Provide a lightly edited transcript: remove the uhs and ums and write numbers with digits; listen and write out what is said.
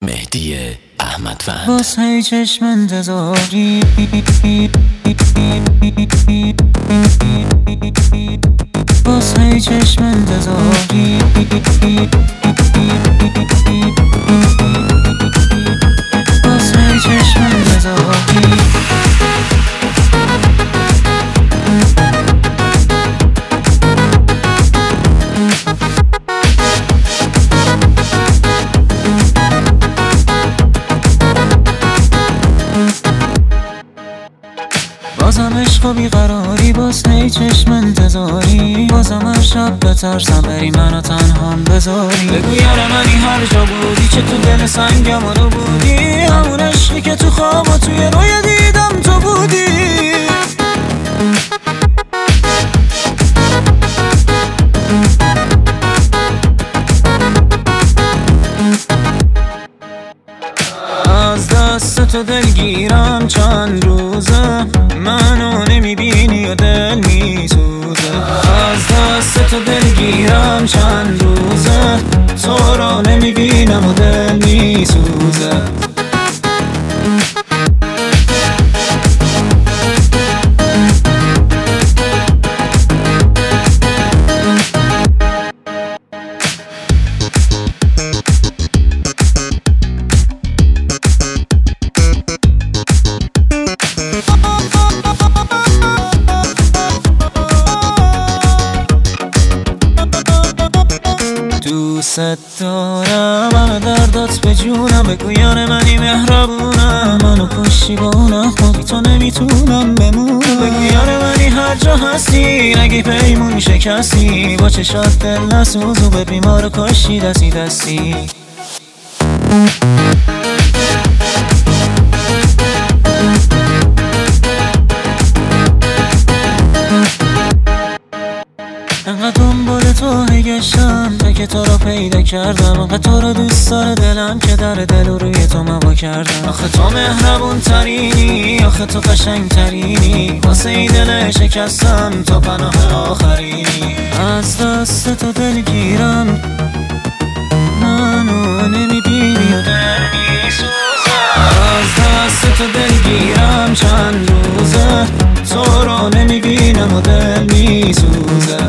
مهدی احمدفند. واسه چشم انتظاری واسه چشم انتظاری واسه چشم انتظاری بازم عشق و بیقراری، واسه چشم انتظاری، بازم هر شب بترسم بری منو تنهام بذاری. بگو یار منی هر جا بودی، چه تو دل سنگمونو بودی، همون عشقی که تو خواب و توی روی دیدم تو بودی. از دست تو دلگیرم چند روزه، منو نمیبینی و دل میسوزه. از دست تو دلگیرم چند روزه، تو رو نمیبینم و دل میسوزه. دوست دارم، همه دردات به جونم، بگو یار منی مهربونم، منو کشی با اونم خودی تو نمیتونم بمونم. بگو یار منی هر جا هستی، اگه پیمون شکستی، با چشات دل نسوز و به بیمارو کشی دستی دستی. انقدر دنبال تو گشتم تا که تو رو پیدا کردم، انقدر تو رو دوست داره دلم که در دل و روی تو موا کردم. آخه تو مهربون ترینی، آخه تو قشنگ ترینی، واسه این دل شکستم تو پناه آخرینی. از دست تو دلگیرم، منو نمیبینی و دل میسوزم. از دست تو دلگیرم چند روزه، تو رو نمیبینم و دل میسوزه.